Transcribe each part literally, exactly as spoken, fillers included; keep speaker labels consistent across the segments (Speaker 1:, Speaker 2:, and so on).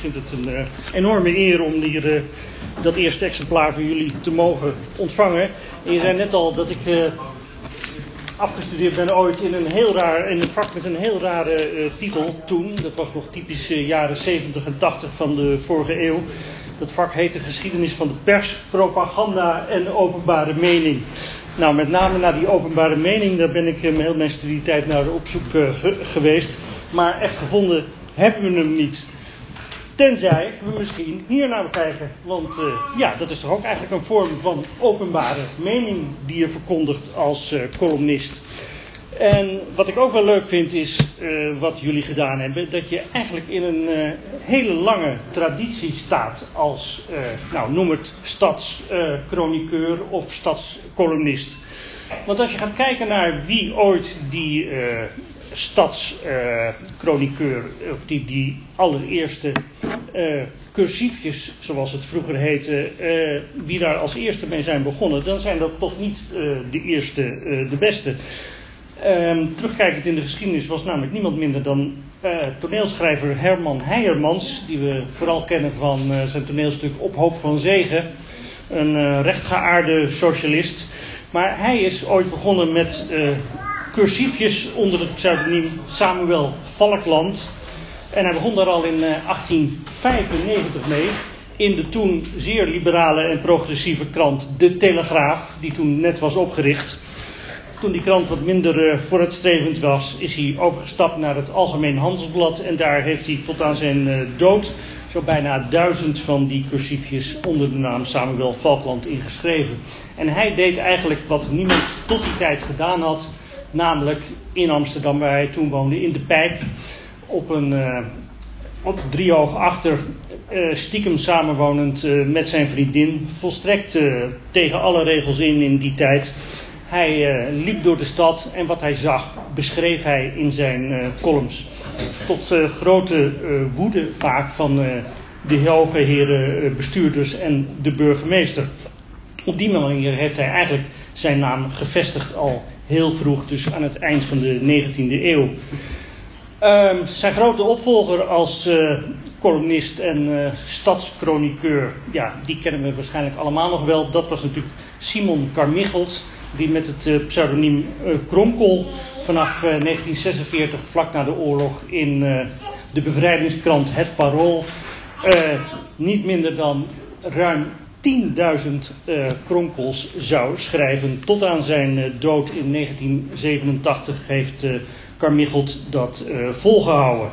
Speaker 1: vind het een uh, enorme eer om hier uh, dat eerste exemplaar van jullie te mogen ontvangen. En je zei net al dat ik uh, afgestudeerd ben ooit in een heel raar, in een vak met een heel rare uh, titel toen. Dat was nog typisch uh, jaren zeventig en tachtig van de vorige eeuw. Dat vak heette Geschiedenis van de pers, propaganda en openbare mening. Nou, met name naar die openbare mening, daar ben ik uh, heel mijn studietijd naar op zoek uh, ge- geweest. Maar echt gevonden hebben we hem niet. Tenzij we misschien hier naar kijken. Want uh, ja, dat is toch ook eigenlijk een vorm van openbare mening die je verkondigt als uh, columnist. En wat ik ook wel leuk vind is uh, wat jullie gedaan hebben. Dat je eigenlijk in een uh, hele lange traditie staat als, uh, nou noem het, stadschroniqueur uh, of stadscolumnist. Want als je gaat kijken naar wie ooit die uh, stadschroniqueur, uh, of die, die allereerste uh, cursiefjes, zoals het vroeger heette, uh, wie daar als eerste mee zijn begonnen, dan zijn dat toch niet uh, de eerste, uh, de beste. Um, terugkijkend in de geschiedenis was namelijk niemand minder dan uh, toneelschrijver Herman Heijermans, die we vooral kennen van uh, zijn toneelstuk Op Hoop van Zegen, een uh, rechtgeaarde socialist. Maar hij is ooit begonnen met uh, cursiefjes onder het pseudoniem Samuel Valkland. En hij begon daar al in uh, achttien vijfennegentig mee, in de toen zeer liberale en progressieve krant De Telegraaf, die toen net was opgericht. Toen die krant wat minder uh, vooruitstrevend was, is hij overgestapt naar het Algemeen Handelsblad. En daar heeft hij tot aan zijn uh, dood zo bijna duizend van die cursiefjes onder de naam Samuel Valkland ingeschreven. En hij deed eigenlijk wat niemand tot die tijd gedaan had. Namelijk in Amsterdam, waar hij toen woonde, in de Pijp. Op een uh, op driehoog achter, uh, stiekem samenwonend uh, met zijn vriendin. Volstrekt uh, tegen alle regels in in die tijd. Hij uh, liep door de stad en wat hij zag beschreef hij in zijn uh, columns. Tot uh, grote uh, woede vaak van uh, de hoge heren uh, bestuurders en de burgemeester. Op die manier heeft hij eigenlijk zijn naam gevestigd al heel vroeg, dus aan het eind van de negentiende eeuw. Um, zijn grote opvolger als uh, columnist en uh, stadschroniqueur, ja, die kennen we waarschijnlijk allemaal nog wel. Dat was natuurlijk Simon Carmichelt, die met het uh, pseudoniem uh, Kronkel vanaf uh, negentien zesenveertig, vlak na de oorlog, in uh, de bevrijdingskrant Het Parool uh, niet minder dan ruim tienduizend uh, kronkels zou schrijven. Tot aan zijn uh, dood in negentien zevenentachtig heeft uh, Carmichelt dat uh, volgehouden.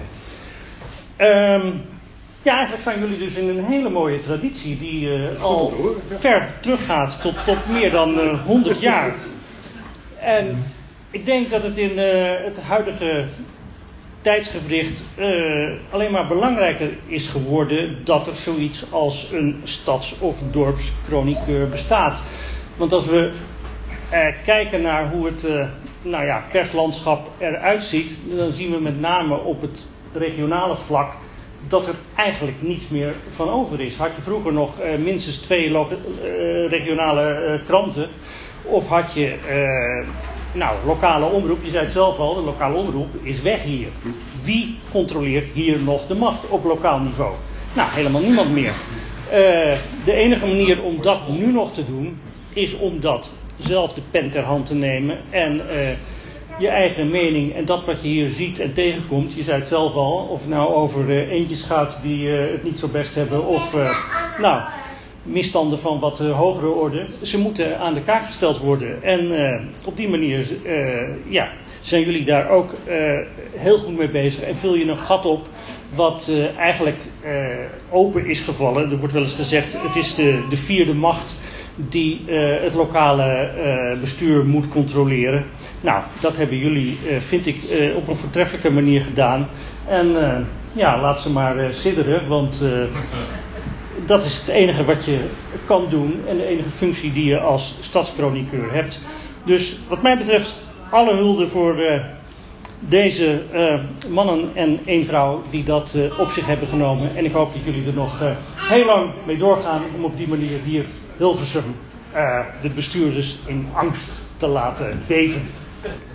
Speaker 1: Um, ja, eigenlijk staan jullie dus in een hele mooie traditie die uh, al ver teruggaat tot, tot meer dan uh, honderd jaar. En ik denk dat het in uh, het huidige tijdsgewricht uh, alleen maar belangrijker is geworden dat er zoiets als een stads- of dorpschroniqueur bestaat. Want als we uh, kijken naar hoe het uh, nou ja, perslandschap eruit ziet, dan zien we met name op het regionale vlak dat er eigenlijk niets meer van over is. Had je vroeger nog uh, minstens twee log- uh, regionale uh, kranten, of had je uh, nou, lokale omroep, je zei het zelf al, de lokale omroep is weg hier. Wie controleert hier nog de macht op lokaal niveau? Nou, helemaal niemand meer. Uh, de enige manier om dat nu nog te doen, is om dat zelf de pen ter hand te nemen en uh, je eigen mening en dat wat je hier ziet en tegenkomt, je zei het zelf al, of het nou over uh, eentjes gaat die uh, het niet zo best hebben, of uh, nou, misstanden van wat uh, hogere orde, ze moeten aan de kaak gesteld worden. En uh, op die manier uh, ja, zijn jullie daar ook uh, heel goed mee bezig en vul je een gat op wat uh, eigenlijk uh, open is gevallen. Er wordt wel eens gezegd, het is de, de vierde macht die uh, het lokale uh, bestuur moet controleren. Nou, dat hebben jullie, uh, vind ik, uh, op een voortreffelijke manier gedaan. En uh, ja, laat ze maar uh, sidderen, want uh, dat is het enige wat je kan doen en de enige functie die je als stadschroniqueur hebt. Dus wat mij betreft, alle hulde voor uh, deze uh, mannen en één vrouw die dat uh, op zich hebben genomen. En ik hoop dat jullie er nog uh, heel lang mee doorgaan om op die manier hier Hilversum uh, de bestuurders in angst te laten beven.